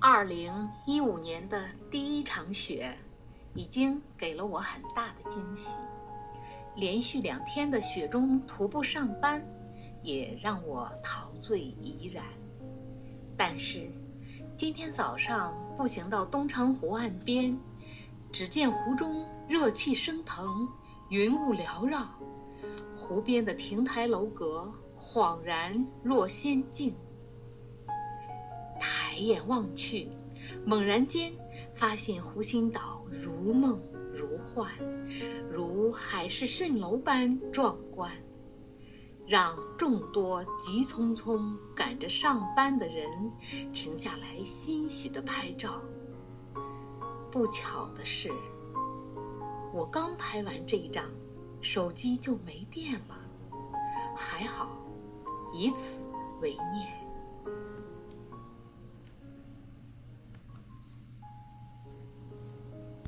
2015年的第一场雪已经给了我很大的惊喜，连续2天的雪中徒步上班也让我陶醉怡然。但是今天早上步行到东昌湖岸边，只见湖中热气升腾，云雾缭绕，湖边的亭台楼阁恍然若仙境。抬眼望去，猛然间发现湖心岛如梦如幻，如海市蜃楼般壮观，让众多急匆匆赶着上班的人停下来欣喜地拍照。不巧的是，我刚拍完这一张，手机就没电了，还好，以此为念。